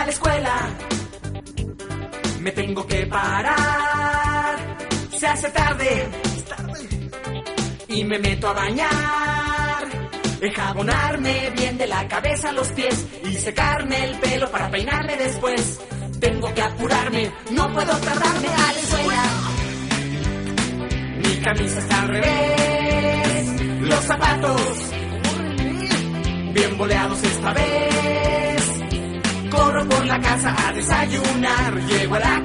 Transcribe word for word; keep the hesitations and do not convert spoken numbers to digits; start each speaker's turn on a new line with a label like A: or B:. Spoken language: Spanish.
A: a la escuela. Me tengo que parar, se hace tarde y me meto a bañar, enjabonarme bien de la cabeza a los pies y secarme el pelo para peinarme después. Tengo que apurarme, no puedo tardarme a la escuela. Mi camisa está al revés, los zapatos bien boleados esta vez. Corro por la casa a desayunar, llego a la